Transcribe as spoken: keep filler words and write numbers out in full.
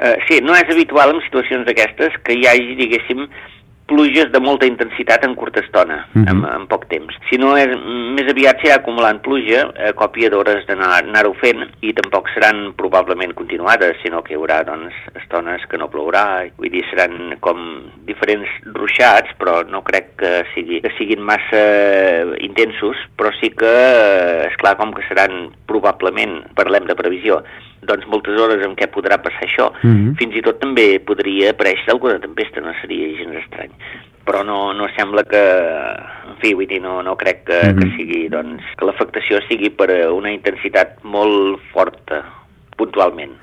Uh, sí, no és habitual en situacions d'aquestes que hi hagi, diguéssim, pluges de molta intensitat en curta estona, uh -huh. en, en poc temps. Si no, és, més aviat s'hi ha acumulant pluja a còpia d'hores d'anar-ho fent, i tampoc seran probablement continuades, sinó que hi haurà doncs, estones que no plourà. Vull dir, seran com diferents ruixats, però no crec que, sigui, que siguin massa intensos, però sí que, esclar, com que seran probablement, parlem de previsió, doncs moltes hores en què podrà passar això. Mm-hmm. Fins i tot també podria aparèixer alguna tempesta, no seria gens estrany. Però no, no sembla que... En fi, vull dir, no, no crec que, mm-hmm. que sigui, doncs, que l'afectació sigui per una intensitat molt forta, puntualment.